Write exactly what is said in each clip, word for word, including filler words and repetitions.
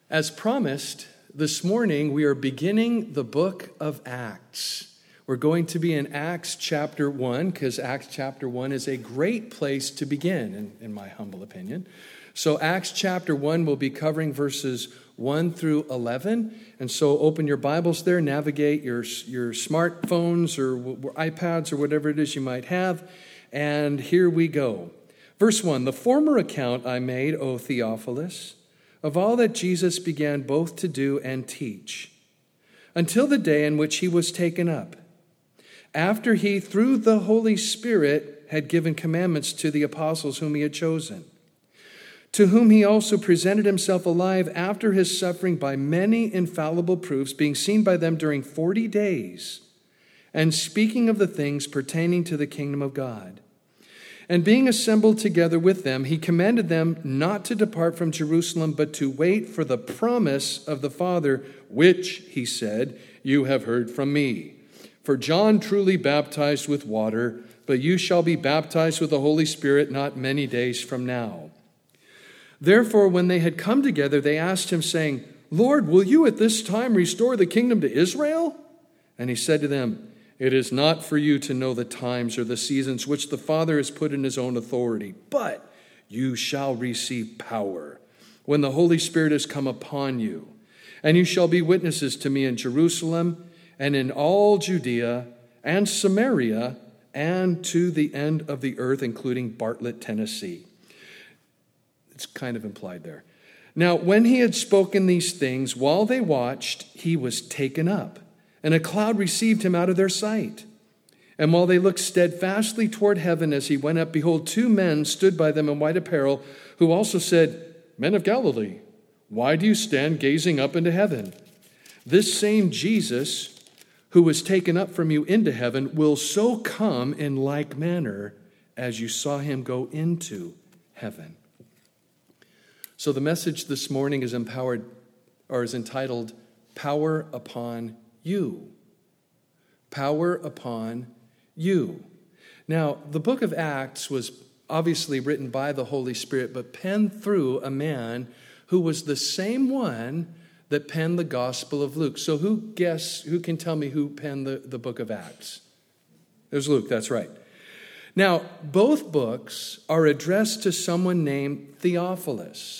As promised, this morning we are beginning the book of Acts. We're going to be in Acts chapter one, because Acts chapter one is a great place to begin, in, in my humble opinion. So Acts chapter one will be covering verses one through eleven. And so open your Bibles there, navigate your, your smartphones or w- iPads or whatever it is you might have. And here we go. Verse one, the former account I made, O Theophilus, of all that Jesus began both to do and teach, until the day in which he was taken up, after he, through the Holy Spirit, had given commandments to the apostles whom he had chosen, to whom he also presented himself alive after his suffering by many infallible proofs, being seen by them during forty days, and speaking of the things pertaining to the kingdom of God. And being assembled together with them, he commanded them not to depart from Jerusalem, but to wait for the promise of the Father, which, he said, you have heard from me. For John truly baptized with water, but you shall be baptized with the Holy Spirit not many days from now. Therefore, when they had come together, they asked him, saying, Lord, will you at this time restore the kingdom to Israel? And he said to them, it is not for you to know the times or the seasons which the Father has put in his own authority, but you shall receive power when the Holy Spirit has come upon you. And you shall be witnesses to me in Jerusalem and in all Judea and Samaria and to the end of the earth, including Bartlett, Tennessee. It's kind of implied there. Now, when he had spoken these things, while they watched, he was taken up, and a cloud received him out of their sight. And while they looked steadfastly toward heaven as he went up, behold, two men stood by them in white apparel, who also said, Men of Galilee, why do you stand gazing up into heaven? This same Jesus, who was taken up from you into heaven, will so come in like manner as you saw him go into heaven. So the message this morning is empowered, or is entitled, Power Upon You. Power upon you. Now, the book of Acts was obviously written by the Holy Spirit, but penned through a man who was the same one that penned the Gospel of Luke. So who guess, who can tell me who penned the, the book of Acts? It was Luke, that's right. Now, both books are addressed to someone named Theophilus.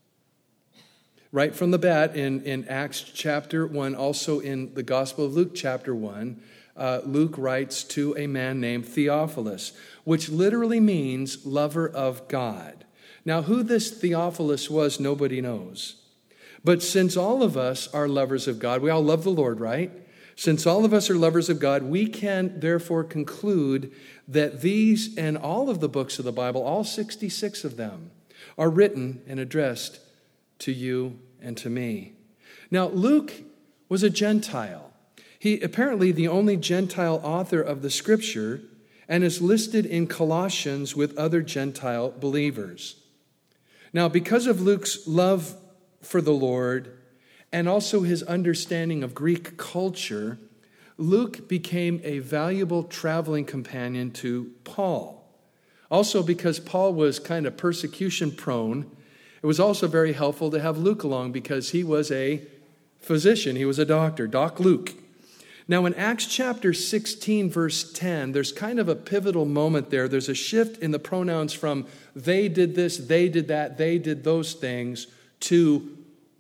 Right from the bat in, in Acts chapter one, also in the Gospel of Luke chapter one, uh, Luke writes to a man named Theophilus, which literally means lover of God. Now, who this Theophilus was, nobody knows. But since all of us are lovers of God, we all love the Lord, right? Since all of us are lovers of God, we can therefore conclude that these and all of the books of the Bible, all sixty-six of them, are written and addressed to you and to me. Now, Luke was a Gentile. He apparently the only Gentile author of the scripture, and is listed in Colossians with other Gentile believers. Now, because of Luke's love for the Lord and also his understanding of Greek culture, Luke became a valuable traveling companion to Paul. Also, because Paul was kind of persecution prone, it was also very helpful to have Luke along because he was a physician. He was a doctor, Doc Luke. Now in Acts chapter sixteen, verse ten, there's kind of a pivotal moment there. There's a shift in the pronouns from they did this, they did that, they did those things, to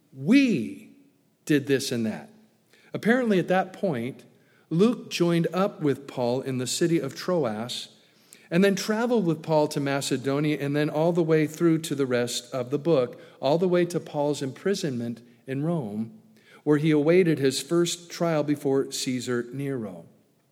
we did this and that. Apparently at that point, Luke joined up with Paul in the city of Troas, and then traveled with Paul to Macedonia, and then all the way through to the rest of the book, all the way to Paul's imprisonment in Rome, where he awaited his first trial before Caesar Nero.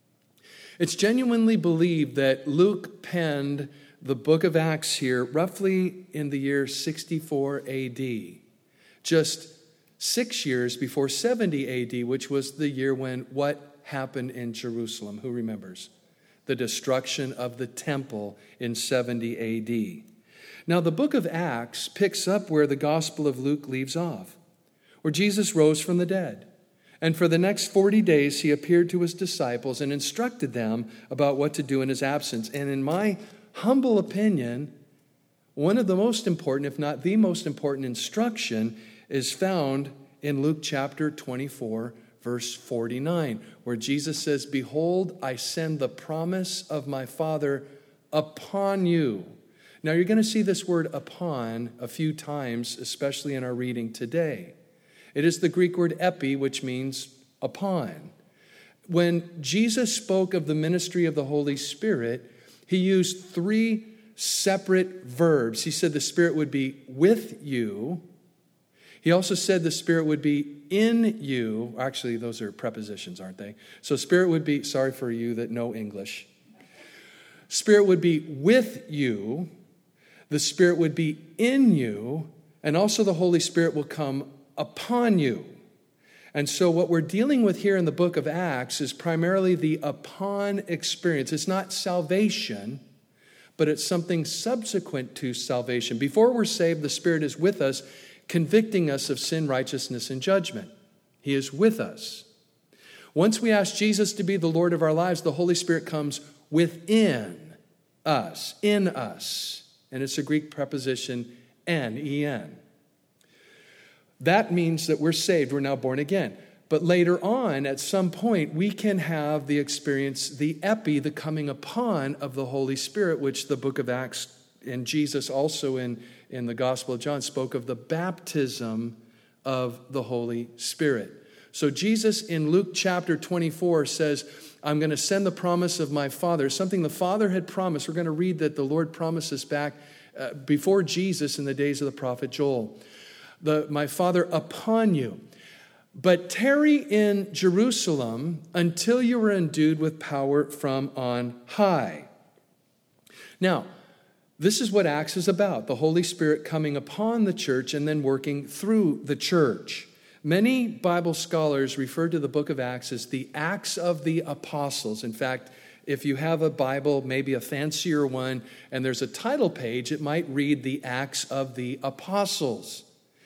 It's genuinely believed that Luke penned the book of Acts here roughly in the year sixty-four A D, just six years before seventy A D, which was the year when what happened in Jerusalem? Who remembers? The destruction of the temple in seventy A D. Now, the book of Acts picks up where the Gospel of Luke leaves off, where Jesus rose from the dead. And for the next forty days, he appeared to his disciples and instructed them about what to do in his absence. And in my humble opinion, one of the most important, if not the most important instruction, is found in Luke chapter twenty-four, verse forty-nine, where Jesus says, "Behold, I send the promise of my Father upon you." Now, you're going to see this word upon a few times, especially in our reading today. It is the Greek word epi, which means upon. When Jesus spoke of the ministry of the Holy Spirit, he used three separate verbs. He said the Spirit would be with you. He also said the Spirit would be in you. Actually, those are prepositions, aren't they? So Spirit would be, sorry for you that know English. Spirit would be with you. The Spirit would be in you. And also the Holy Spirit will come upon you. And so what we're dealing with here in the book of Acts is primarily the upon experience. It's not salvation, but it's something subsequent to salvation. Before we're saved, the Spirit is with us, convicting us of sin, righteousness, and judgment. He is with us. Once we ask Jesus to be the Lord of our lives, the Holy Spirit comes within us, in us. And it's a Greek preposition, en, en. That means that we're saved, we're now born again. But later on, at some point, we can have the experience, the epi, the coming upon of the Holy Spirit, which the book of Acts and Jesus also in, in the Gospel of John spoke of the baptism of the Holy Spirit. So Jesus in Luke chapter twenty-four says, I'm going to send the promise of my Father, something the Father had promised. We're going to read that the Lord promises back uh, before Jesus in the days of the prophet Joel. The, my Father upon you. But tarry in Jerusalem until you are endued with power from on high. Now, this is what Acts is about, the Holy Spirit coming upon the church and then working through the church. Many Bible scholars refer to the book of Acts as the Acts of the Apostles. In fact, if you have a Bible, maybe a fancier one, and there's a title page, it might read the Acts of the Apostles.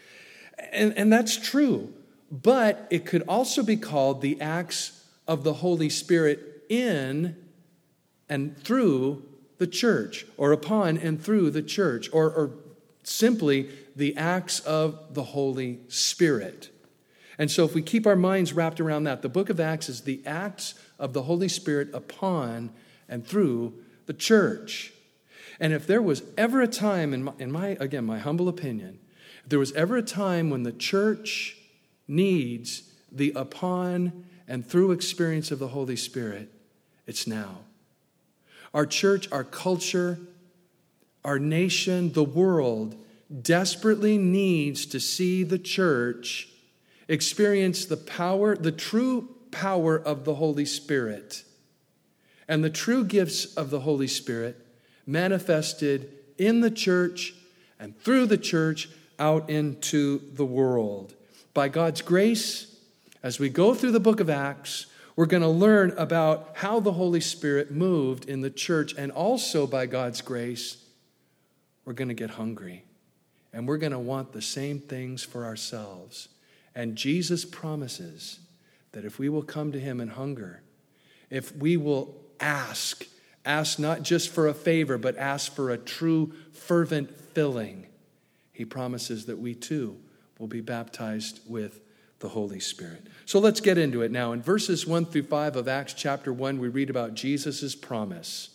And, and that's true, but it could also be called the Acts of the Holy Spirit in and through the church, or upon and through the church, or, or simply the Acts of the Holy Spirit. And so if we keep our minds wrapped around that, the book of Acts is the Acts of the Holy Spirit upon and through the church. And if there was ever a time, in my, in my again, my humble opinion, if there was ever a time when the church needs the upon and through experience of the Holy Spirit, it's now. Our church, our culture, our nation, the world desperately needs to see the church experience the power, the true power of the Holy Spirit and the true gifts of the Holy Spirit manifested in the church and through the church out into the world. By God's grace, as we go through the book of Acts, we're going to learn about how the Holy Spirit moved in the church, and also by God's grace, we're going to get hungry and we're going to want the same things for ourselves. And Jesus promises that if we will come to him in hunger, if we will ask, ask not just for a favor, but ask for a true, fervent filling, he promises that we too will be baptized with the Holy Spirit. So let's get into it now. In verses one through five of Acts chapter one, we read about Jesus' promise.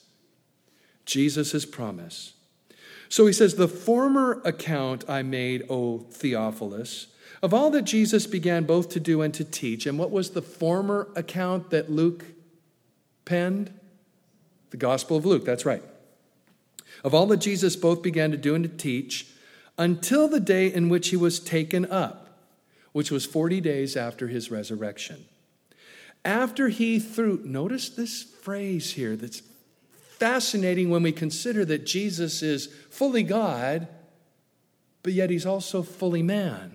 Jesus' promise. So he says, the former account I made, O Theophilus, of all that Jesus began both to do and to teach. And what was the former account that Luke penned? The Gospel of Luke, that's right. Of all that Jesus both began to do and to teach, until the day in which he was taken up, which was forty days after his resurrection. After he threw, notice this phrase here that's fascinating when we consider that Jesus is fully God, but yet he's also fully man.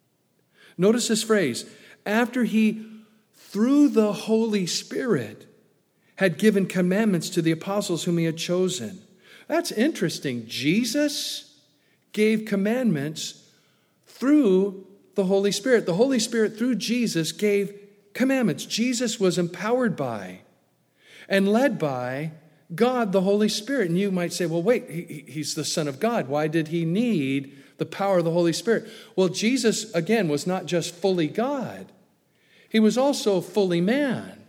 Notice this phrase, after he, through the Holy Spirit, had given commandments to the apostles whom he had chosen. That's interesting. Jesus gave commandments through the Holy Spirit. The Holy Spirit, through Jesus, gave commandments. Jesus was empowered by and led by God, the Holy Spirit. And you might say, well, wait, he, he's the Son of God. Why did he need the power of the Holy Spirit. Well, Jesus, again, was not just fully God. He was also fully man.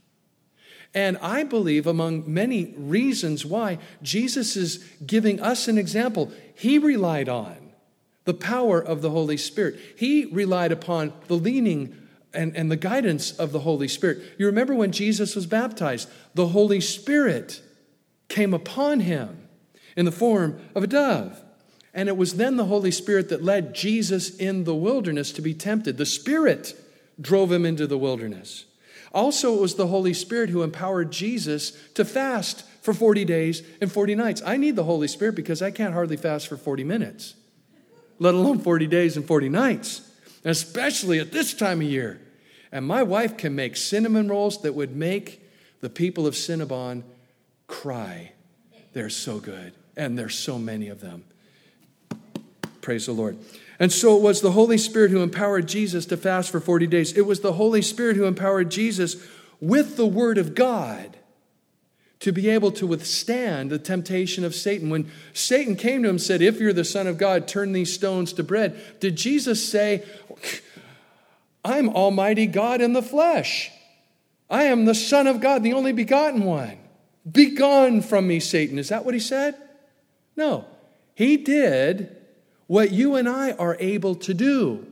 And I believe among many reasons why Jesus is giving us an example, he relied on the power of the Holy Spirit. He relied upon the leaning and, and the guidance of the Holy Spirit. You remember when Jesus was baptized, the Holy Spirit came upon him in the form of a dove. And it was then the Holy Spirit that led Jesus in the wilderness to be tempted. The Spirit drove him into the wilderness. Also, it was the Holy Spirit who empowered Jesus to fast for forty days and forty nights. I need the Holy Spirit because I can't hardly fast for forty minutes, let alone forty days and forty nights, especially at this time of year. And my wife can make cinnamon rolls that would make the people of Cinnabon cry. They're so good, and there's so many of them. Praise the Lord. And so it was the Holy Spirit who empowered Jesus to fast for forty days. It was the Holy Spirit who empowered Jesus with the Word of God to be able to withstand the temptation of Satan. When Satan came to him and said, if you're the Son of God, turn these stones to bread, did Jesus say, I'm Almighty God in the flesh. I am the Son of God, the only begotten one. Begone from me, Satan. Is that what he said? No. He did what you and I are able to do.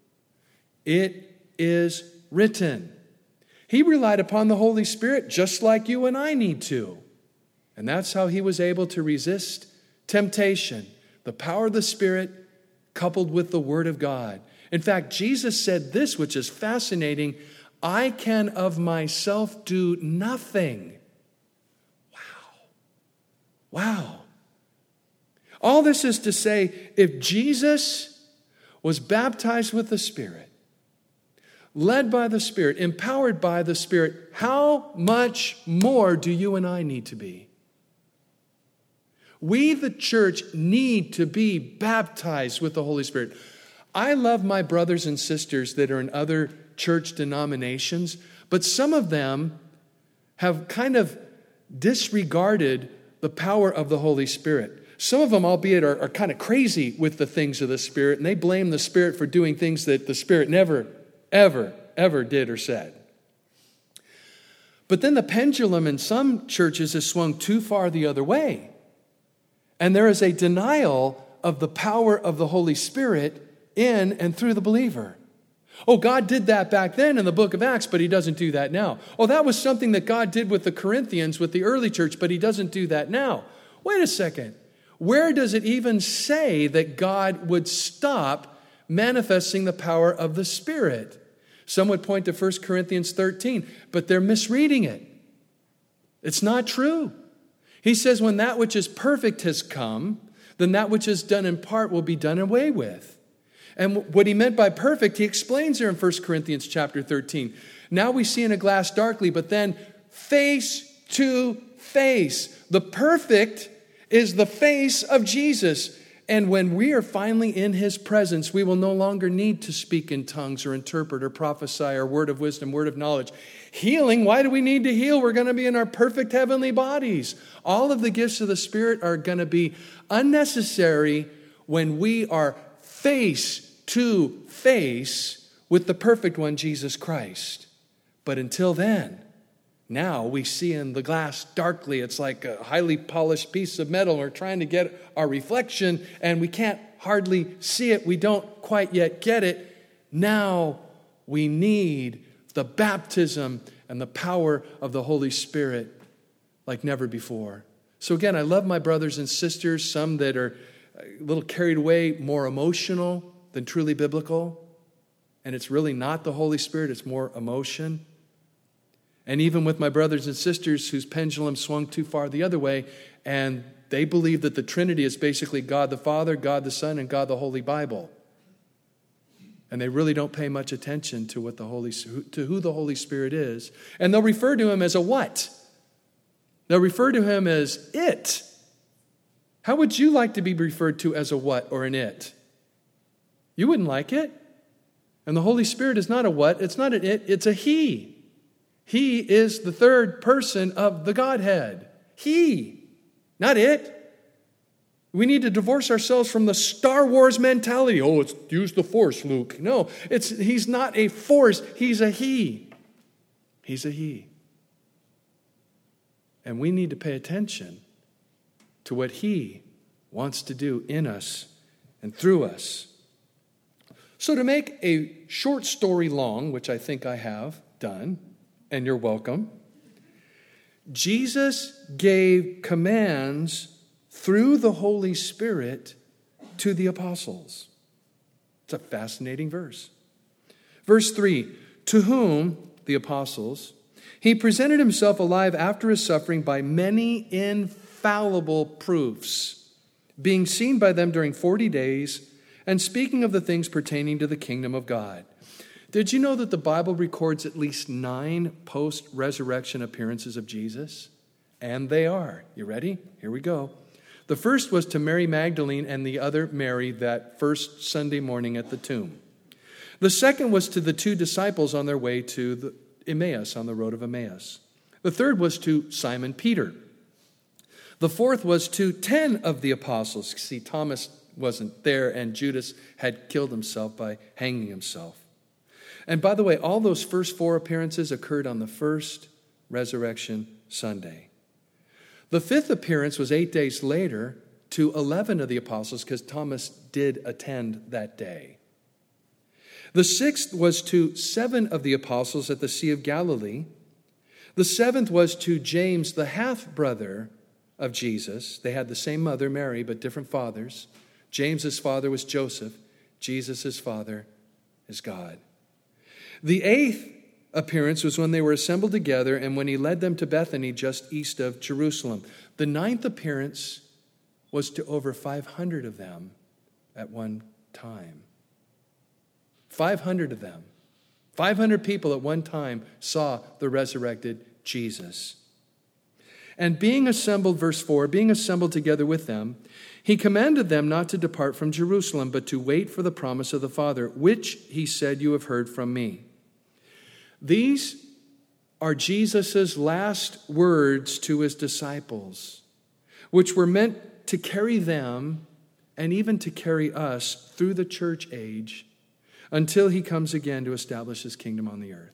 It is written. He relied upon the Holy Spirit just like you and I need to. And that's how he was able to resist temptation. The power of the Spirit coupled with the Word of God. In fact, Jesus said this, which is fascinating. I can of myself do nothing. Wow. Wow. All this is to say, if Jesus was baptized with the Spirit, led by the Spirit, empowered by the Spirit, how much more do you and I need to be? We, the church, need to be baptized with the Holy Spirit. I love my brothers and sisters that are in other church denominations, but some of them have kind of disregarded the power of the Holy Spirit. Some of them, albeit, are, are kind of crazy with the things of the Spirit, and they blame the Spirit for doing things that the Spirit never, ever, ever did or said. But then the pendulum in some churches has swung too far the other way. And there is a denial of the power of the Holy Spirit in and through the believer. Oh, God did that back then in the book of Acts, but he doesn't do that now. Oh, that was something that God did with the Corinthians, with the early church, but he doesn't do that now. Wait a second. Where does it even say that God would stop manifesting the power of the Spirit? Some would point to First Corinthians thirteen, but they're misreading it. It's not true. He says, when that which is perfect has come, then that which is done in part will be done away with. And what he meant by perfect, he explains there in First Corinthians chapter thirteen. Now we see in a glass darkly, but then face to face. The perfect is the face of Jesus. And when we are finally in his presence, we will no longer need to speak in tongues or interpret or prophesy or word of wisdom, word of knowledge. Healing, why do we need to heal? We're going to be in our perfect heavenly bodies. All of the gifts of the Spirit are going to be unnecessary when we are face to face with the perfect one, Jesus Christ. But until then, now we see in the glass darkly. It's like a highly polished piece of metal. We're trying to get our reflection, and we can't hardly see it. We don't quite yet get it. Now we need the baptism and the power of the Holy Spirit like never before. So again, I love my brothers and sisters, some that are a little carried away, more emotional than truly biblical. And it's really not the Holy Spirit, it's more emotion. And even with my brothers and sisters whose pendulum swung too far the other way, and they believe that the Trinity is basically God the Father, God the Son, and God the Holy Bible. And they really don't pay much attention to what the Holy to who the Holy Spirit is. And they'll refer to him as a what? They'll refer to him as it. How would you like to be referred to as a what or an it? You wouldn't like it. And the Holy Spirit is not a what, it's not an it, it's a he. He is the third person of the Godhead. He, not it. We need to divorce ourselves from the Star Wars mentality. Oh, it's use the Force, Luke. No, it's he's not a force. He's a he. He's a he. And we need to pay attention to what he wants to do in us and through us. So to make a short story long, which I think I have done, and you're welcome, Jesus gave commands through the Holy Spirit to the apostles. It's a fascinating verse. Verse three, to whom, the apostles, he presented himself alive after his suffering by many infallible proofs, being seen by them during forty days, and speaking of the things pertaining to the kingdom of God. Did you know that the Bible records at least nine post-resurrection appearances of Jesus? And they are. You ready? Here we go. The first was to Mary Magdalene and the other Mary that first Sunday morning at the tomb. The second was to the two disciples on their way to the Emmaus, on the road of Emmaus. The third was to Simon Peter. The fourth was to ten of the apostles. See, Thomas wasn't there, and Judas had killed himself by hanging himself. And by the way, all those first four appearances occurred on the first resurrection Sunday. The fifth appearance was eight days later to eleven of the apostles, because Thomas did attend that day. The sixth was to seven of the apostles at the Sea of Galilee. The seventh was to James, the half-brother of Jesus. They had the same mother, Mary, but different fathers. James's father was Joseph. Jesus' father is God. The eighth appearance was when they were assembled together and when he led them to Bethany just east of Jerusalem. The ninth appearance was to over five hundred of them at one time. five hundred of them. five hundred people at one time saw the resurrected Jesus. And being assembled, verse four, being assembled together with them, he commanded them not to depart from Jerusalem, but to wait for the promise of the Father, which, he said, you have heard from me. These are Jesus' last words to his disciples, which were meant to carry them and even to carry us through the church age until he comes again to establish his kingdom on the earth.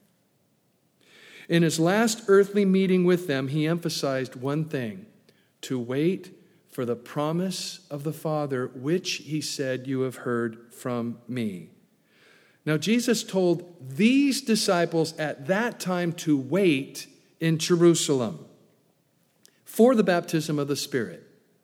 In his last earthly meeting with them, he emphasized one thing: to wait for the promise of the Father, which, he said, you have heard from me. Now, Jesus told these disciples at that time to wait in Jerusalem for the baptism of the Spirit.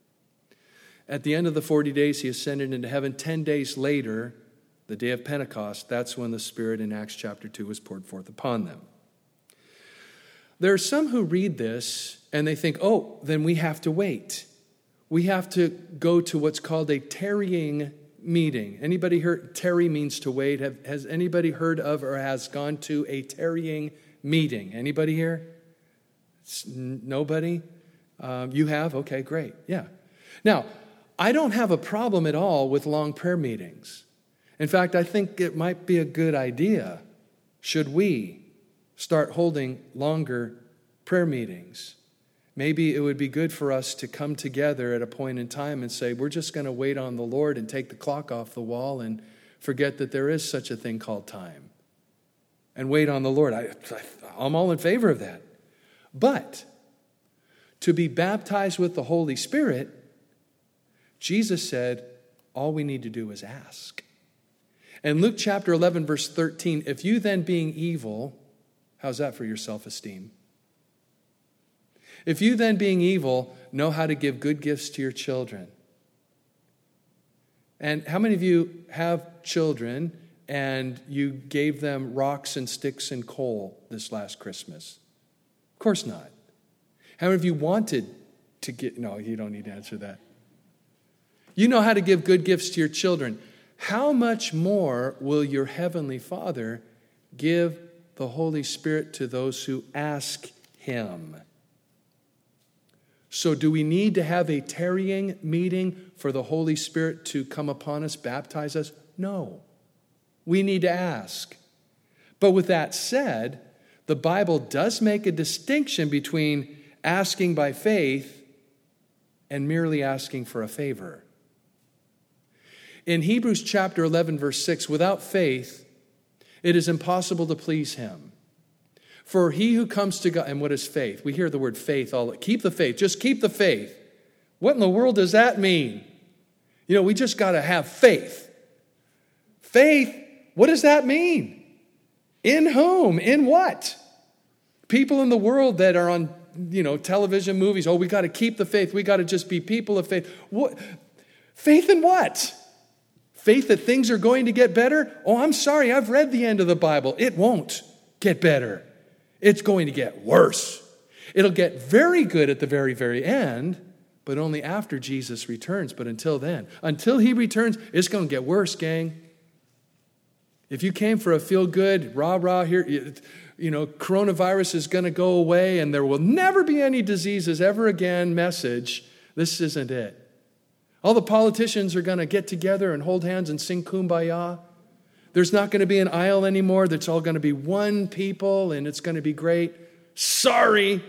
At the end of the forty days, he ascended into heaven. Ten days later, the day of Pentecost, that's when the Spirit in Acts chapter two was poured forth upon them. There are some who read this and they think, oh, then we have to wait. We have to go to what's called a tarrying meeting. Anybody heard? Tarry means to wait. Have, has anybody heard of or has gone to a tarrying meeting? Anybody here? It's nobody? Um, you have? Okay, great. Yeah. Now, I don't have a problem at all with long prayer meetings. In fact, I think it might be a good idea, should we start holding longer prayer meetings. Maybe it would be good for us to come together at a point in time and say, we're just going to wait on the Lord and take the clock off the wall and forget that there is such a thing called time. And wait on the Lord. I, I'm all in favor of that. But to be baptized with the Holy Spirit, Jesus said, all we need to do is ask. And Luke chapter eleven, verse thirteen, if you then being evil, how's that for your self-esteem? If you then being evil know how to give good gifts to your children. And how many of you have children and you gave them rocks and sticks and coal this last Christmas? Of course not. How many of you wanted to get, no, you don't need to answer that. You know how to give good gifts to your children. How much more will your heavenly Father give the Holy Spirit to those who ask him? So do we need to have a tarrying meeting for the Holy Spirit to come upon us, baptize us? No. We need to ask. But with that said, the Bible does make a distinction between asking by faith and merely asking for a favor. In Hebrews chapter eleven, verse six, without faith, it is impossible to please him. For he who comes to God, and what is faith? We hear the word faith all, keep the faith, just keep the faith. What in the world does that mean? You know, we just got to have faith. Faith, what does that mean? In whom? In what? People in the world that are on, you know, television, movies, oh, we got to keep the faith. We got to just be people of faith. What? Faith in what? Faith that things are going to get better? Oh, I'm sorry, I've read the end of the Bible. It won't get better. It's going to get worse. It'll get very good at the very, very end, but only after Jesus returns. But until then, until he returns, it's going to get worse, gang. If you came for a feel-good, rah-rah here, you know, coronavirus is going to go away and there will never be any diseases ever again message, this isn't it. All the politicians are going to get together and hold hands and sing Kumbaya. There's not going to be an aisle anymore. That's all going to be one people and it's going to be great. Sorry.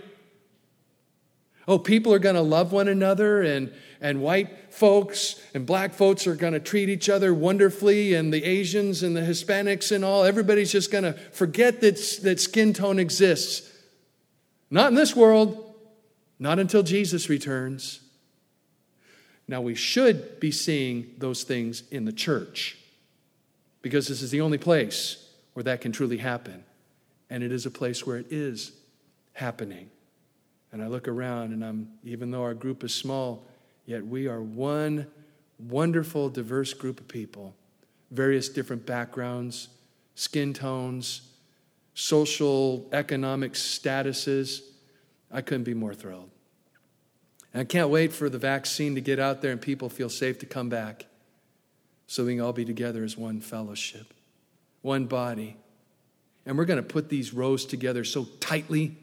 Oh, people are going to love one another, and, and white folks and black folks are going to treat each other wonderfully, and the Asians and the Hispanics and all, everybody's just going to forget that, that skin tone exists. Not in this world. Not until Jesus returns. Now, we should be seeing those things in the church, because this is the only place where that can truly happen. And it is a place where it is happening. And I look around and I'm, even though our group is small, yet we are one wonderful, diverse group of people. Various different backgrounds, skin tones, social, economic statuses. I couldn't be more thrilled. And I can't wait for the vaccine to get out there and people feel safe to come back so we can all be together as one fellowship, one body. And we're going to put these rows together so tightly,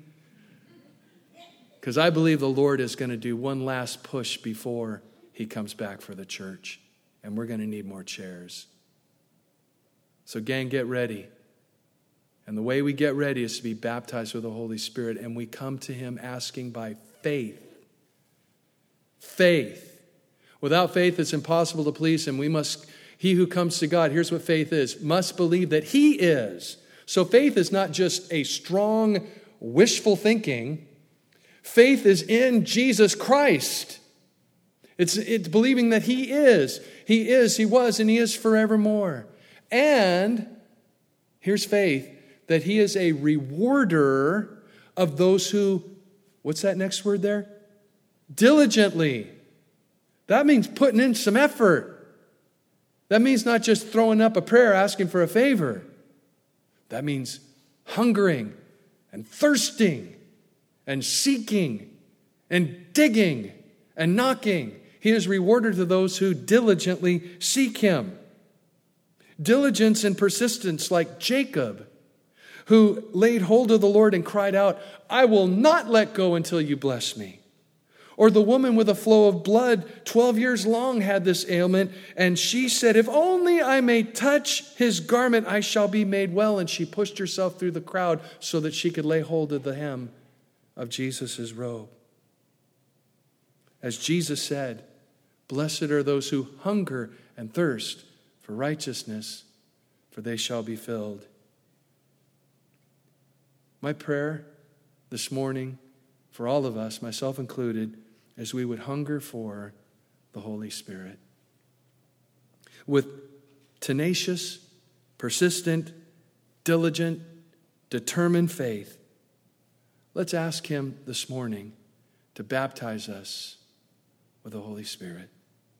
because I believe the Lord is going to do one last push before he comes back for the church. And we're going to need more chairs. So gang, get ready. And the way we get ready is to be baptized with the Holy Spirit. And we come to him asking by faith. Faith. Without faith, it's impossible to please him. We must, he who comes to God, here's what faith is, must believe that he is. So faith is not just a strong, wishful thinking. Faith is in Jesus Christ. It's, it's believing that he is. He is, he was, and he is forevermore. And here's faith, that he is a rewarder of those who, what's that next word there? Diligently. That means putting in some effort. That means not just throwing up a prayer asking for a favor. That means hungering and thirsting and seeking and digging and knocking. He is rewarded to those who diligently seek him. Diligence and persistence, like Jacob, who laid hold of the Lord and cried out, I will not let go until you bless me. Or the woman with a flow of blood, twelve years long had this ailment, and she said, if only I may touch his garment, I shall be made well. And she pushed herself through the crowd so that she could lay hold of the hem of Jesus' robe. As Jesus said, blessed are those who hunger and thirst for righteousness, for they shall be filled. My prayer this morning for all of us, myself included, is we would hunger for the Holy Spirit. With tenacious, persistent, diligent, determined faith, let's ask him this morning to baptize us with the Holy Spirit,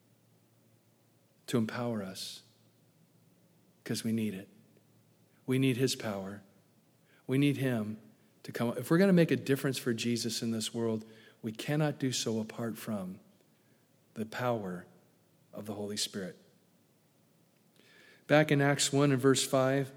to empower us, because we need it. We need his power. We need him to come. If we're going to make a difference for Jesus in this world, we cannot do so apart from the power of the Holy Spirit. Back in Acts one and verse five.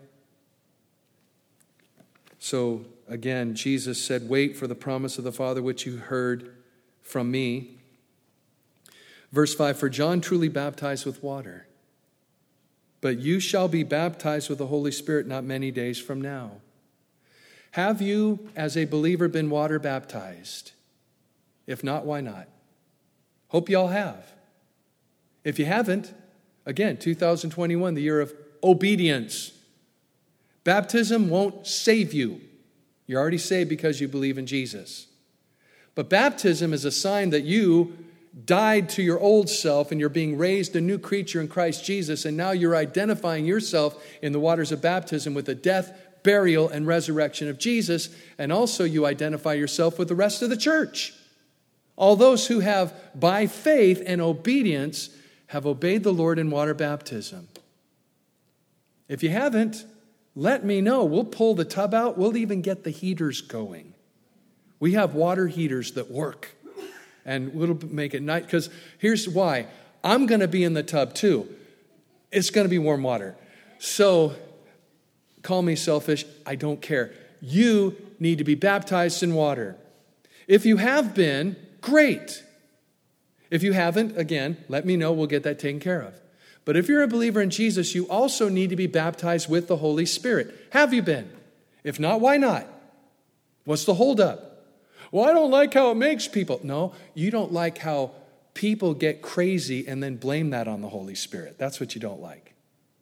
So again, Jesus said, wait for the promise of the Father which you heard from me. Verse five, for John truly baptized with water, but you shall be baptized with the Holy Spirit not many days from now. Have you, as a believer, been water baptized? If not, why not? Hope you all have. If you haven't, again, two thousand twenty-one, the year of obedience. Baptism won't save you. You're already saved because you believe in Jesus. But baptism is a sign that you died to your old self and you're being raised a new creature in Christ Jesus, and now you're identifying yourself in the waters of baptism with the death, burial, and resurrection of Jesus, and also you identify yourself with the rest of the church. All those who have, by faith and obedience, have obeyed the Lord in water baptism. If you haven't, let me know. We'll pull the tub out. We'll even get the heaters going. We have water heaters that work. And we'll make it nice. Because here's why. I'm going to be in the tub too. It's going to be warm water. So, call me selfish. I don't care. You need to be baptized in water. If you have been, great. If you haven't, again, let me know. We'll get that taken care of. But if you're a believer in Jesus, you also need to be baptized with the Holy Spirit. Have you been? If not, why not? What's the holdup? Well, I don't like how it makes people. No, you don't like how people get crazy and then blame that on the Holy Spirit. That's what you don't like.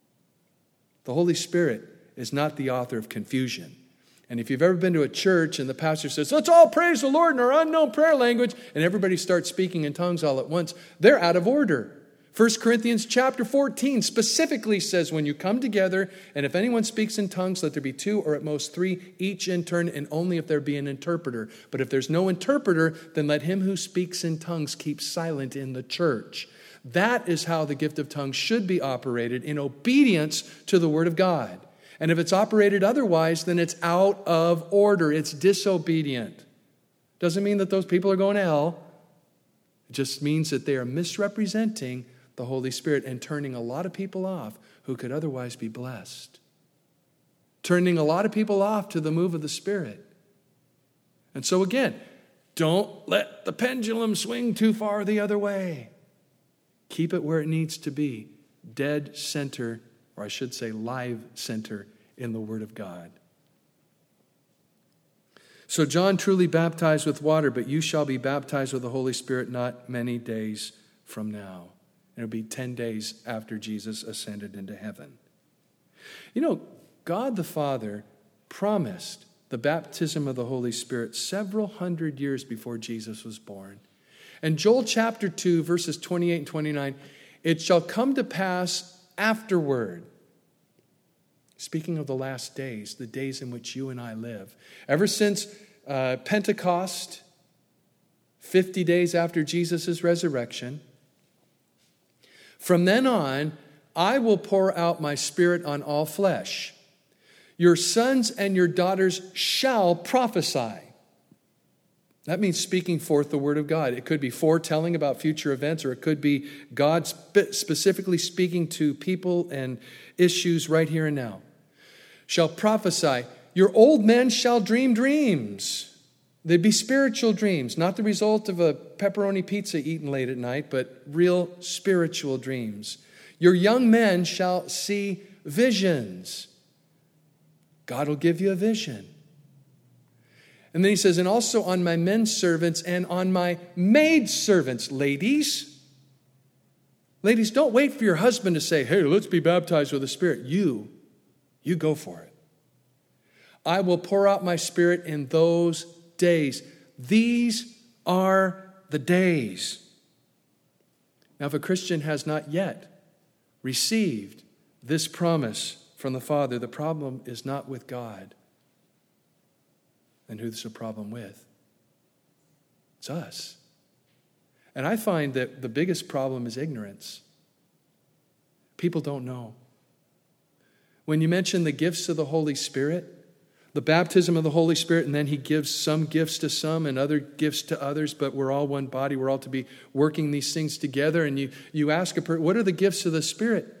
The Holy Spirit is not the author of confusion. And if you've ever been to a church and the pastor says, let's all praise the Lord in our unknown prayer language, and everybody starts speaking in tongues all at once, they're out of order. First Corinthians chapter fourteen specifically says, when you come together, and if anyone speaks in tongues, let there be two or at most three, each in turn, and only if there be an interpreter. But if there's no interpreter, then let him who speaks in tongues keep silent in the church. That is how the gift of tongues should be operated, in obedience to the word of God. And if it's operated otherwise, then it's out of order. It's disobedient. Doesn't mean that those people are going to hell. It just means that they are misrepresenting the Holy Spirit and turning a lot of people off who could otherwise be blessed. Turning a lot of people off to the move of the Spirit. And so again, don't let the pendulum swing too far the other way. Keep it where it needs to be. Dead center, or I should say live center in the Word of God. So John truly baptized with water, but you shall be baptized with the Holy Spirit not many days from now. It'll be ten days after Jesus ascended into heaven. You know, God the Father promised the baptism of the Holy Spirit several hundred years before Jesus was born. And Joel chapter two, verses twenty-eight and twenty-nine, it shall come to pass afterward. Speaking of the last days, the days in which you and I live. Ever since uh, Pentecost, fifty days after Jesus' resurrection, from then on, I will pour out my Spirit on all flesh. Your sons and your daughters shall prophesy. That means speaking forth the word of God. It could be foretelling about future events, or it could be God spe- specifically speaking to people and issues right here and now. Shall prophesy. Your old men shall dream dreams. They'd be spiritual dreams, not the result of a pepperoni pizza eaten late at night, but real spiritual dreams. Your young men shall see visions. God will give you a vision. And then he says, and also on my men servants and on my maid servants. Ladies, ladies, don't wait for your husband to say, hey, let's be baptized with the Spirit. You, you go for it. I will pour out my Spirit in those days. These are the days. Now, if a Christian has not yet received this promise from the Father, the problem is not with God. And who's the problem with? It's us. And I find that the biggest problem is ignorance. People don't know. When you mention the gifts of the Holy Spirit, the baptism of the Holy Spirit, and then he gives some gifts to some and other gifts to others, but we're all one body. We're all to be working these things together. And you, you ask a person, what are the gifts of the Spirit?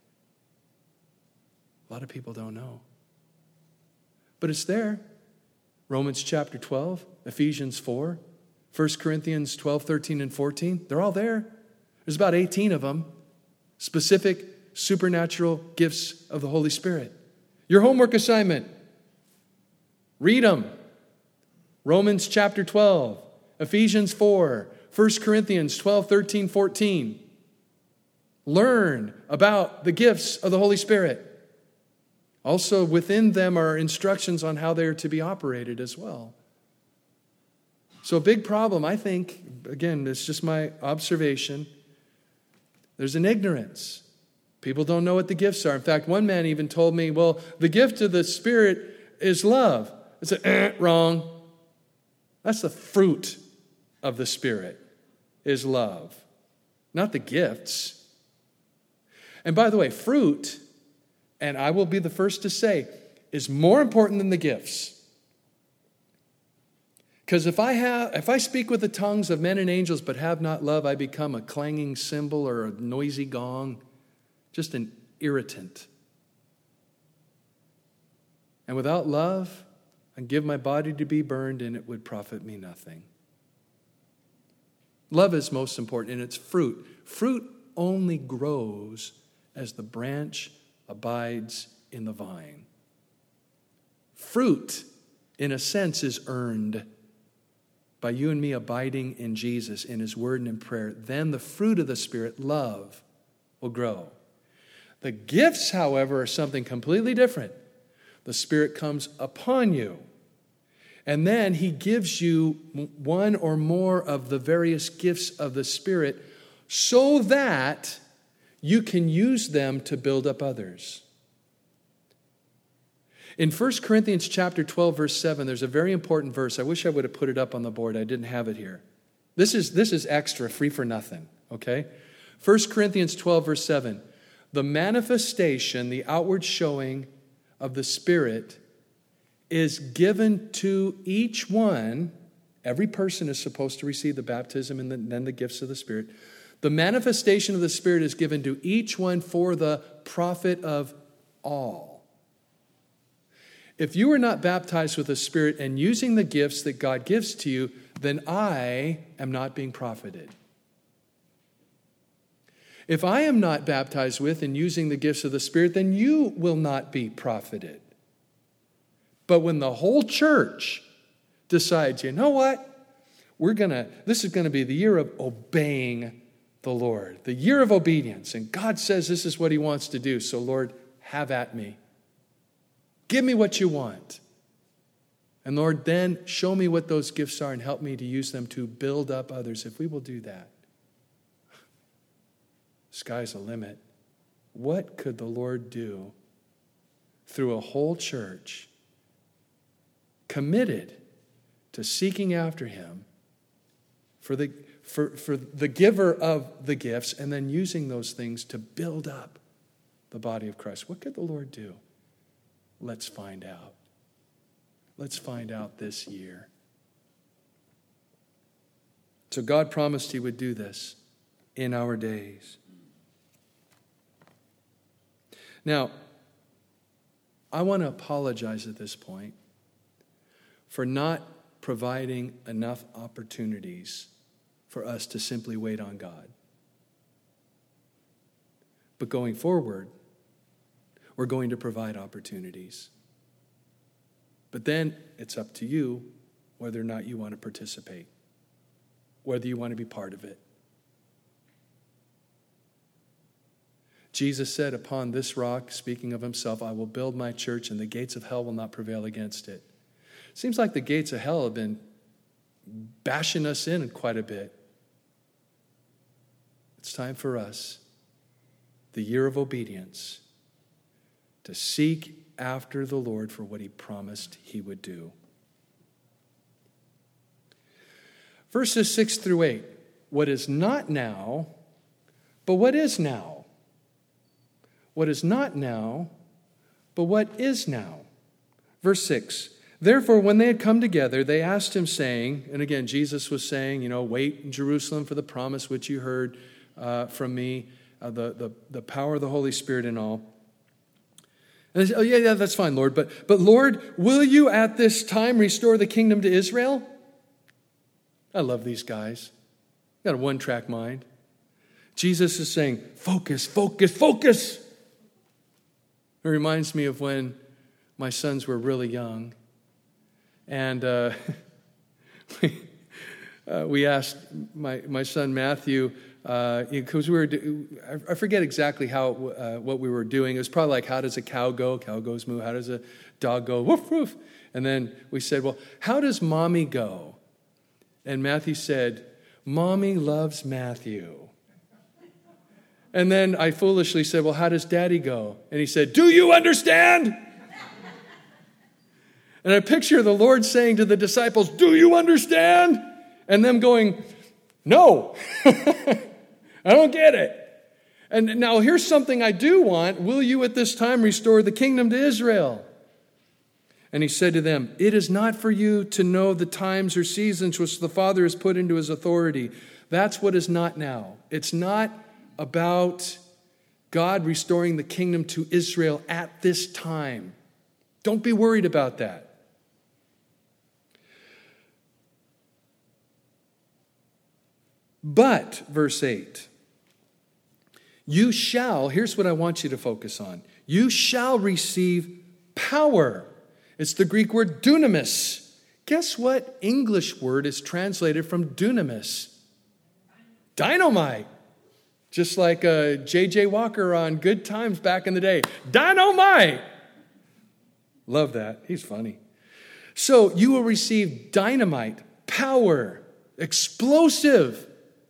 A lot of people don't know. But it's there. Romans chapter twelve, Ephesians four, First Corinthians twelve, thirteen, and fourteen. They're all there. There's about eighteen of them. Specific supernatural gifts of the Holy Spirit. Your homework assignment. Read them. Romans chapter twelve, Ephesians four, First Corinthians twelve, thirteen, fourteen. Learn about the gifts of the Holy Spirit. Also, within them are instructions on how they are to be operated as well. So a big problem, I think, again, it's just my observation, there's an ignorance. People don't know what the gifts are. In fact, one man even told me, well, the gift of the Spirit is love. I said, eh, wrong. That's the fruit of the Spirit, is love, not the gifts. And by the way, fruit, and I will be the first to say, is more important than the gifts. Because if I have, if I speak with the tongues of men and angels but have not love, I become a clanging cymbal or a noisy gong, just an irritant. And without love, I give my body to be burned and it would profit me nothing. Love is most important, and it's fruit. Fruit only grows as the branch abides in the vine. Fruit, in a sense, is earned by you and me abiding in Jesus, in His Word and in prayer. Then the fruit of the Spirit, love, will grow. The gifts, however, are something completely different. The Spirit comes upon you, and then He gives you one or more of the various gifts of the Spirit so that you can use them to build up others. In First Corinthians chapter twelve, verse seven, there's a very important verse. I wish I would have put it up on the board. I didn't have it here. This is, this is extra, free for nothing, okay? First Corinthians twelve, verse seven. The manifestation, the outward showing of the Spirit is given to each one. Every person is supposed to receive the baptism and then the gifts of the Spirit. The manifestation of the Spirit is given to each one for the profit of all. If you are not baptized with the Spirit and using the gifts that God gives to you, then I am not being profited. If I am not baptized with and using the gifts of the Spirit, then you will not be profited. But when the whole church decides, you know what? We're gonna, this is going to be the year of obeying the Lord, the year of obedience. And God says this is what He wants to do. So Lord, have at me. Give me what you want. And Lord, then show me what those gifts are and help me to use them to build up others. If we will do that, sky's the limit. What could the Lord do through a whole church committed to seeking after Him for the, for, for the giver of the gifts and then using those things to build up the body of Christ? What could the Lord do? Let's find out. Let's find out this year. So God promised He would do this in our days. Now, I want to apologize at this point for not providing enough opportunities for us to simply wait on God. But going forward, we're going to provide opportunities. But then it's up to you whether or not you want to participate, whether you want to be part of it. Jesus said, upon this rock, speaking of Himself, I will build my church and the gates of hell will not prevail against it. Seems like the gates of hell have been bashing us in quite a bit. It's time for us, the year of obedience, to seek after the Lord for what He promised He would do. Verses six through eight. What is not now, but what is now? What is not now, but what is now? Verse six. Therefore, when they had come together, they asked Him, saying, and again, Jesus was saying, you know, wait in Jerusalem for the promise which you heard uh, from me, uh, the, the, the power of the Holy Spirit and all. And they said, oh, yeah, yeah, that's fine, Lord. But, but Lord, will you at this time restore the kingdom to Israel? I love these guys. Got a one-track mind. Jesus is saying, focus, focus, focus. It reminds me of when my sons were really young. And uh, uh, we asked my, my son Matthew, because uh, we were, do, I forget exactly how uh, what we were doing. It was probably like, how does a cow go? Cow goes moo. How does a dog go? Woof, woof. And then we said, well, how does mommy go? And Matthew said, mommy loves Matthew. And then I foolishly said, well, how does daddy go? And he said, do you understand? And I picture the Lord saying to the disciples, do you understand? And them going, no, I don't get it. And now here's something I do want. Will you at this time restore the kingdom to Israel? And he said to them, it is not for you to know the times or seasons which the Father has put into his authority. That's what is not now. It's not about God restoring the kingdom to Israel at this time. Don't be worried about that. But, verse eight, you shall, here's what I want you to focus on. You shall receive power. It's the Greek word dunamis. Guess what English word is translated from dunamis? Dynamite. Just like uh, J J Walker on Good Times back in the day. Dynamite. Love that. He's funny. So you will receive dynamite, power, explosive.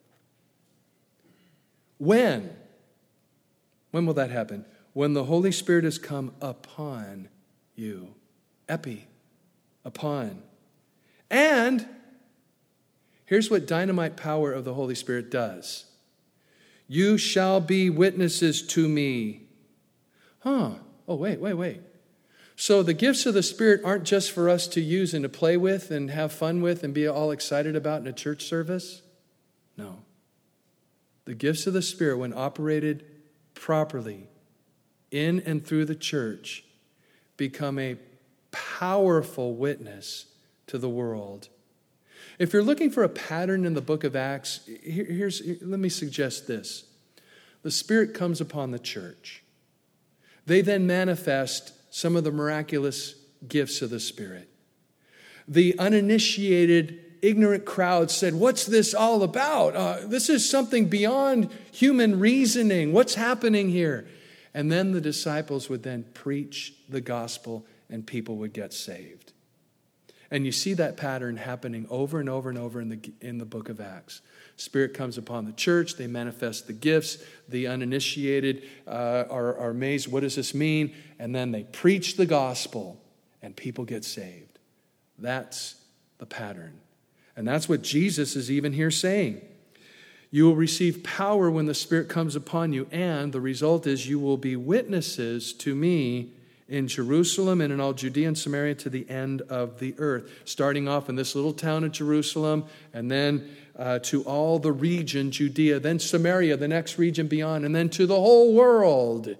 When? When will that happen? When the Holy Spirit has come upon you. Epi. Upon. And here's what dynamite power of the Holy Spirit does. You shall be witnesses to me. Huh. Oh, wait, wait, wait. So the gifts of the Spirit aren't just for us to use and to play with and have fun with and be all excited about in a church service? No. The gifts of the Spirit, when operated properly in and through the church, become a powerful witness to the world. If you're looking for a pattern in the book of Acts, here, here's, let me suggest this. The Spirit comes upon the church. They then manifest some of the miraculous gifts of the Spirit. The uninitiated, ignorant crowd said, what's this all about? Uh, this is something beyond human reasoning. What's happening here? And then the disciples would then preach the gospel and people would get saved. And you see that pattern happening over and over and over in the, in the book of Acts. Spirit comes upon the church. They manifest the gifts. The uninitiated uh, are, are amazed. What does this mean? And then they preach the gospel and people get saved. That's the pattern. And that's what Jesus is even here saying. You will receive power when the Spirit comes upon you, and the result is you will be witnesses to me in Jerusalem and in all Judea and Samaria to the end of the earth. Starting off in this little town of Jerusalem, and then uh, to all the region, Judea, then Samaria, the next region beyond, and then to the whole world.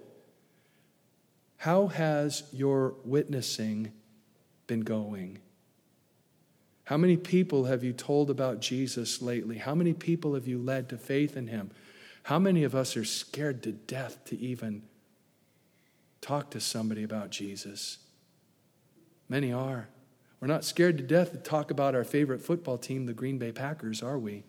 How has your witnessing been going? How many people have you told about Jesus lately? How many people have you led to faith in him? How many of us are scared to death to even talk to somebody about Jesus? Many are. We're not scared to death to talk about our favorite football team, the Green Bay Packers, are we?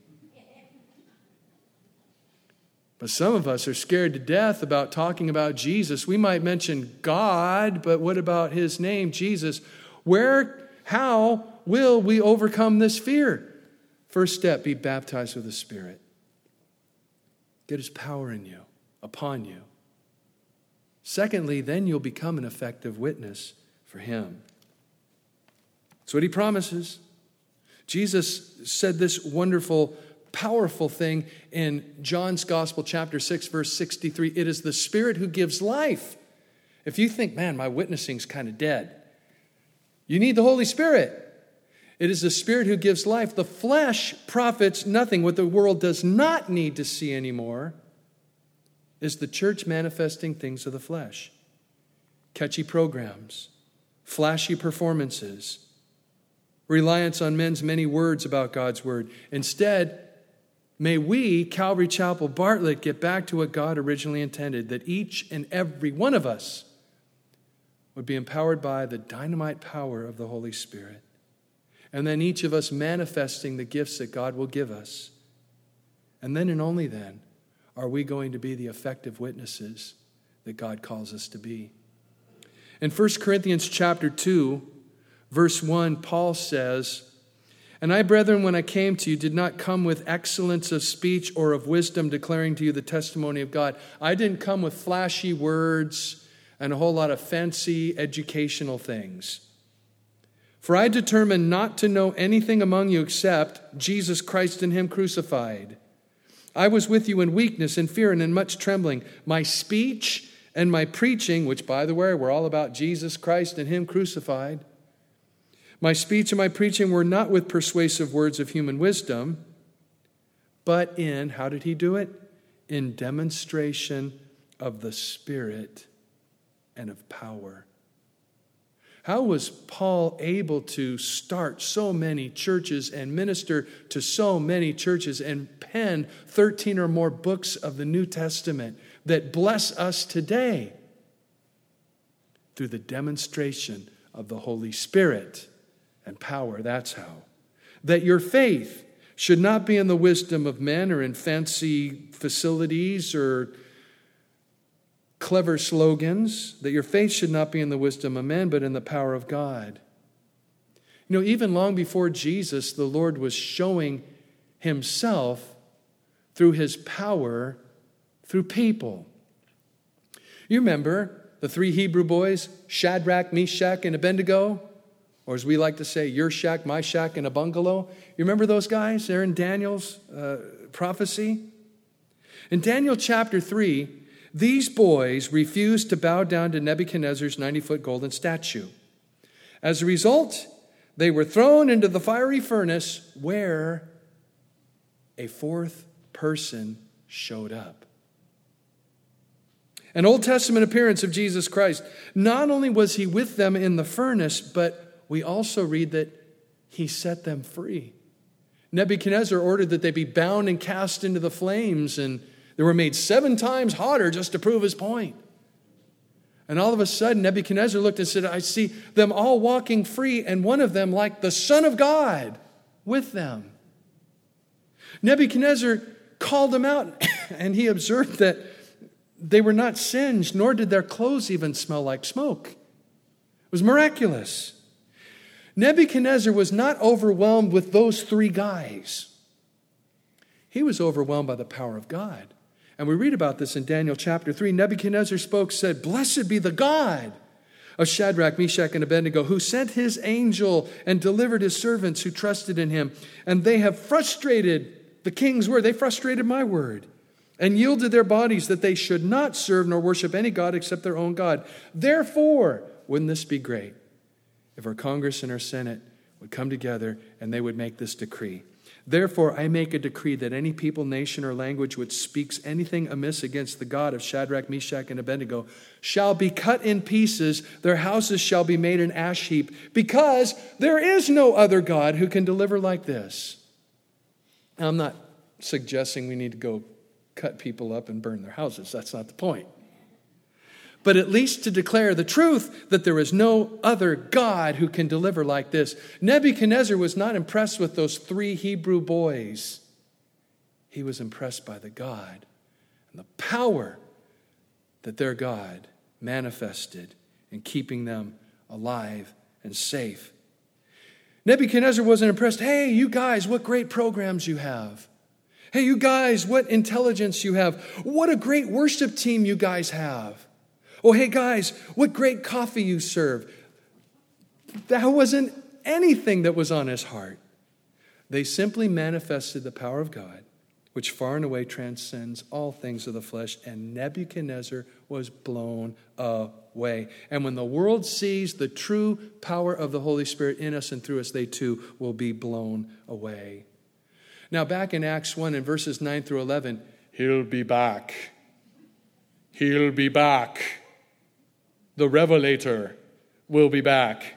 But some of us are scared to death about talking about Jesus. We might mention God, but what about his name, Jesus? Where, how will we overcome this fear? First step, be baptized with the Spirit. Get his power in you, upon you. Secondly, then you'll become an effective witness for him. That's what he promises. Jesus said this wonderful, powerful thing in John's Gospel, chapter six, verse sixty-three. It is the Spirit who gives life. If you think, man, my witnessing's kind of dead, you need the Holy Spirit. It is the Spirit who gives life. The flesh profits nothing. What the world does not need to see anymore is the church manifesting things of the flesh. Catchy programs, flashy performances, reliance on men's many words about God's word. Instead, may we, Calvary Chapel Bartlett, get back to what God originally intended, that each and every one of us would be empowered by the dynamite power of the Holy Spirit. And then each of us manifesting the gifts that God will give us. And then and only then are we going to be the effective witnesses that God calls us to be. In First Corinthians chapter two, verse one, Paul says, "And I, brethren, when I came to you, did not come with excellence of speech or of wisdom, declaring to you the testimony of God." I didn't come with flashy words and a whole lot of fancy educational things. "For I determined not to know anything among you except Jesus Christ and him crucified. I was with you in weakness, in fear, and in much trembling. My speech and my preaching," which, by the way, were all about Jesus Christ and him crucified, "my speech and my preaching were not with persuasive words of human wisdom, but in," how did he do it? "In demonstration of the Spirit and of power." How was Paul able to start so many churches and minister to so many churches and pen thirteen or more books of the New Testament that bless us today? Through the demonstration of the Holy Spirit and power. That's how. "That your faith should not be in the wisdom of men or in fancy facilities or clever slogans, that your faith should not be in the wisdom of men, but in the power of God." You know, even long before Jesus, the Lord was showing himself through his power through people. You remember the three Hebrew boys, Shadrach, Meshach, and Abednego? Or as we like to say, your shack, my shack, and a bungalow. You remember those guys? They're in Daniel's uh, prophecy. In Daniel chapter three, these boys refused to bow down to Nebuchadnezzar's ninety-foot golden statue. As a result, they were thrown into the fiery furnace where a fourth person showed up. An Old Testament appearance of Jesus Christ. Not only was he with them in the furnace, but we also read that he set them free. Nebuchadnezzar ordered that they be bound and cast into the flames, and they were made seven times hotter just to prove his point. And all of a sudden, Nebuchadnezzar looked and said, "I see them all walking free, and one of them like the Son of God with them." Nebuchadnezzar called them out, and he observed that they were not singed, nor did their clothes even smell like smoke. It was miraculous. Nebuchadnezzar was not overwhelmed with those three guys. He was overwhelmed by the power of God. And we read about this in Daniel chapter three. Nebuchadnezzar spoke, said, "Blessed be the God of Shadrach, Meshach, and Abednego, who sent his angel and delivered his servants who trusted in him. And they have frustrated the king's word." They frustrated my word. "And yielded their bodies that they should not serve nor worship any God except their own God. Therefore," wouldn't this be great if our Congress and our Senate would come together and they would make this decree? "Therefore, I make a decree that any people, nation, or language which speaks anything amiss against the God of Shadrach, Meshach, and Abednego shall be cut in pieces. Their houses shall be made an ash heap, because there is no other God who can deliver like this." Now, I'm not suggesting we need to go cut people up and burn their houses. That's not the point. But at least to declare the truth that there is no other God who can deliver like this. Nebuchadnezzar was not impressed with those three Hebrew boys. He was impressed by the God and the power that their God manifested in keeping them alive and safe. Nebuchadnezzar wasn't impressed. "Hey, you guys, what great programs you have. Hey, you guys, what intelligence you have. What a great worship team you guys have. Oh, hey, guys, what great coffee you serve." That wasn't anything that was on his heart. They simply manifested the power of God, which far and away transcends all things of the flesh, and Nebuchadnezzar was blown away. And when the world sees the true power of the Holy Spirit in us and through us, they too will be blown away. Now, back in Acts one, in verses nine through eleven, he'll be back. He'll be back. The Revelator will be back.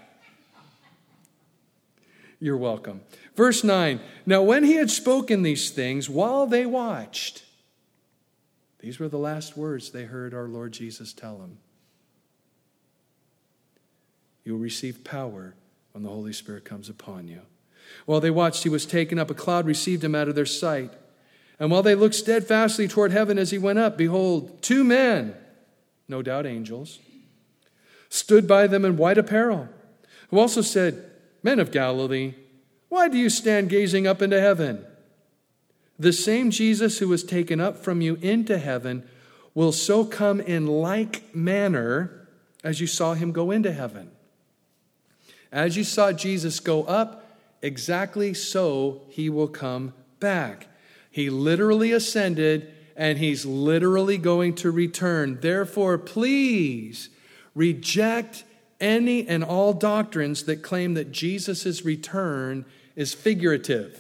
You're welcome. Verse nine, "Now when he had spoken these things, while they watched," these were the last words they heard our Lord Jesus tell them, "you'll receive power when the Holy Spirit comes upon you." While they watched, he was taken up. A cloud received him out of their sight. And while they looked steadfastly toward heaven as he went up, behold, two men, no doubt angels, stood by them in white apparel, who also said, Men of Galilee, why do you stand gazing up into heaven? The same Jesus who was taken up from you into heaven will so come in like manner as you saw him go into heaven. As you saw Jesus go up, exactly so he will come back. He literally ascended, and he's literally going to return. Therefore, please reject any and all doctrines that claim that Jesus' return is figurative,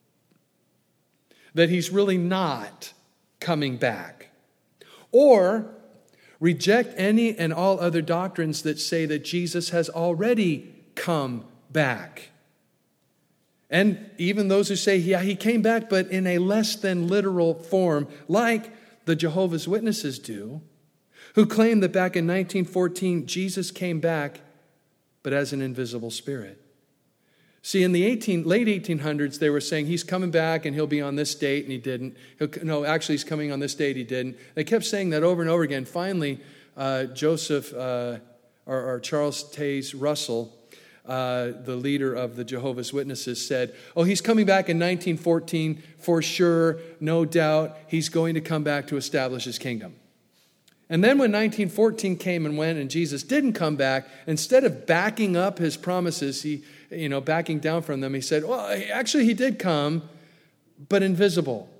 that he's really not coming back. Or reject any and all other doctrines that say that Jesus has already come back. And even those who say, yeah, he came back, but in a less than literal form, like the Jehovah's Witnesses do, who claim that back in nineteen fourteen, Jesus came back, but as an invisible spirit. See, in the eighteen, late eighteen hundreds, they were saying he's coming back and he'll be on this date, and he didn't. He'll, no, actually, he's coming on this date, he didn't. They kept saying that over and over again. Finally, uh, Joseph uh, or, or Charles Taze Russell, uh, the leader of the Jehovah's Witnesses, said, oh, he's coming back in nineteen fourteen for sure, no doubt. He's going to come back to establish his kingdom. And then when nineteen fourteen came and went and Jesus didn't come back, instead of backing up his promises, he, you know, backing down from them, he said, well, actually he did come, but invisible.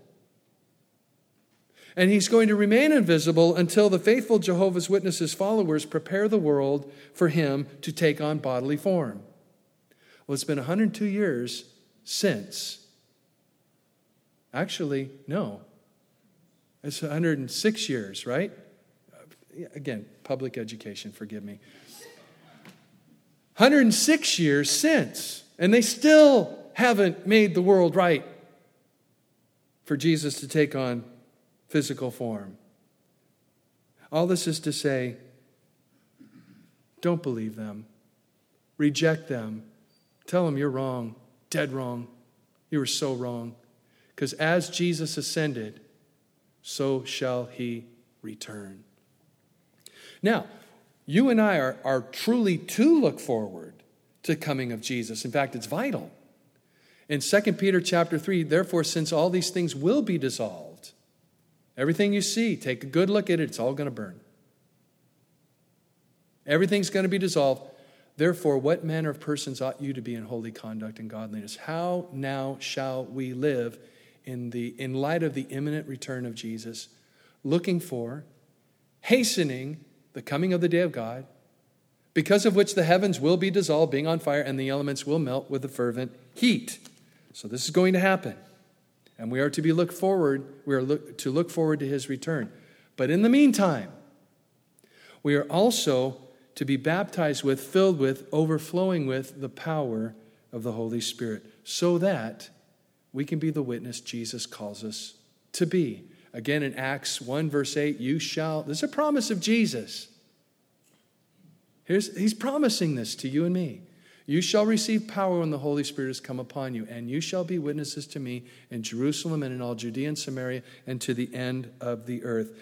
And he's going to remain invisible until the faithful Jehovah's Witnesses followers prepare the world for him to take on bodily form. Well, it's been one hundred two years since. Actually, no. It's one hundred six years, right? Again, public education, forgive me. one hundred six years since, and they still haven't made the world right for Jesus to take on physical form. All this is to say, don't believe them. Reject them. Tell them you're wrong, dead wrong. You were so wrong. Because as Jesus ascended, so shall he return. Now, you and I are, are truly to look forward to the coming of Jesus. In fact, it's vital. In Second Peter chapter three, therefore, since all these things will be dissolved, everything you see, take a good look at it, it's all going to burn. Everything's going to be dissolved. Therefore, what manner of persons ought you to be in holy conduct and godliness? How now shall we live in the in light of the imminent return of Jesus, looking for, hastening the coming of the day of God, because of which the heavens will be dissolved, being on fire, and the elements will melt with a fervent heat. So this is going to happen. And we are to be look forward, we are look, to look forward to his return. But in the meantime, we are also to be baptized with, filled with, overflowing with the power of the Holy Spirit, so that we can be the witness Jesus calls us to be. Again, in Acts one, verse eight, you shall, this is a promise of Jesus. Here's, he's promising this to you and me. You shall receive power when the Holy Spirit has come upon you, and you shall be witnesses to me in Jerusalem and in all Judea and Samaria and to the end of the earth.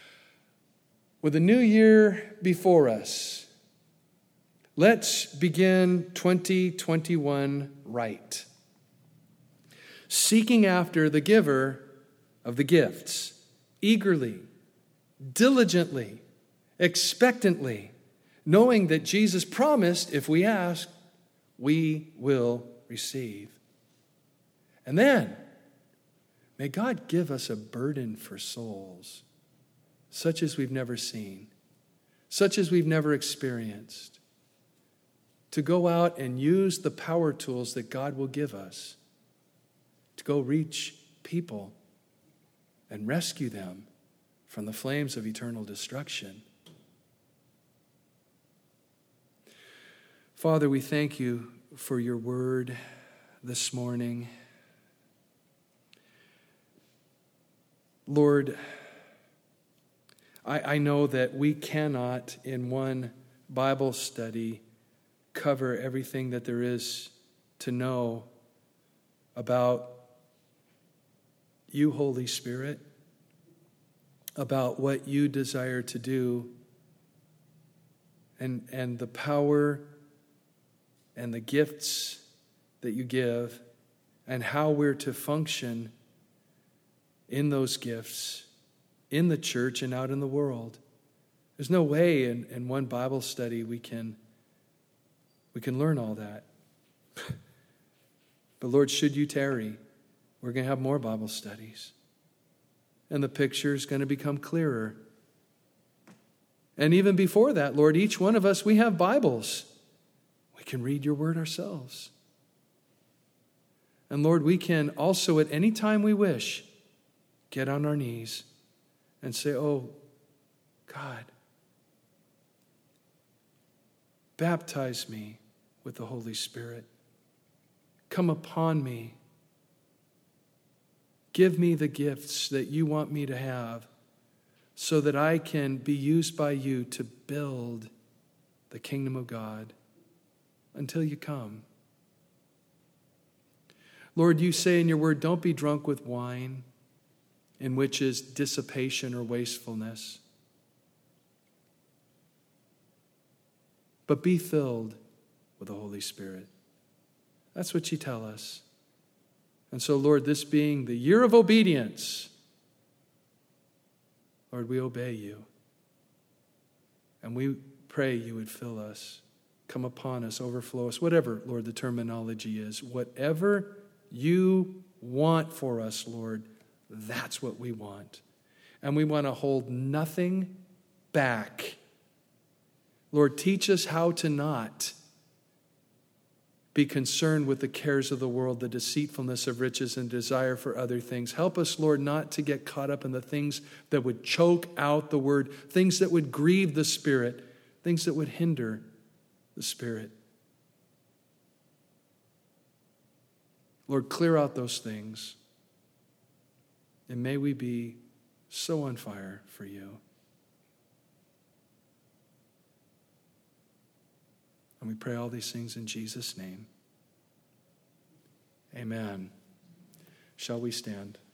With a new year before us, let's begin twenty twenty-one right. Seeking after the giver of the gifts, eagerly, diligently, expectantly, knowing that Jesus promised, if we ask, we will receive. And then, may God give us a burden for souls, such as we've never seen, such as we've never experienced, to go out and use the power tools that God will give us to go reach people and rescue them from the flames of eternal destruction. Father, we thank you for your word this morning. Lord, I, I know that we cannot, in one Bible study, cover everything that there is to know about you, Holy Spirit, about what you desire to do, and, and the power and the gifts that you give, and how we're to function in those gifts, in the church and out in the world. There's no way in, in one Bible study we can, we can learn all that. But Lord, should you tarry, we're going to have more Bible studies. And the picture is going to become clearer. And even before that, Lord, each one of us, we have Bibles. We can read your word ourselves. And Lord, we can also at any time we wish get on our knees and say, oh, God, baptize me with the Holy Spirit. Come upon me. Give me the gifts that you want me to have so that I can be used by you to build the kingdom of God until you come. Lord, you say in your word, don't be drunk with wine, in which is dissipation or wastefulness, but be filled with the Holy Spirit. That's what you tell us. And so, Lord, this being the year of obedience, Lord, we obey you. And we pray you would fill us, come upon us, overflow us, whatever, Lord, the terminology is. Whatever you want for us, Lord, that's what we want. And we want to hold nothing back. Lord, teach us how to not be concerned with the cares of the world, the deceitfulness of riches and desire for other things. Help us, Lord, not to get caught up in the things that would choke out the word, things that would grieve the Spirit, things that would hinder the Spirit. Lord, clear out those things. And may we be so on fire for you. And we pray all these things in Jesus' name. Amen. Shall we stand?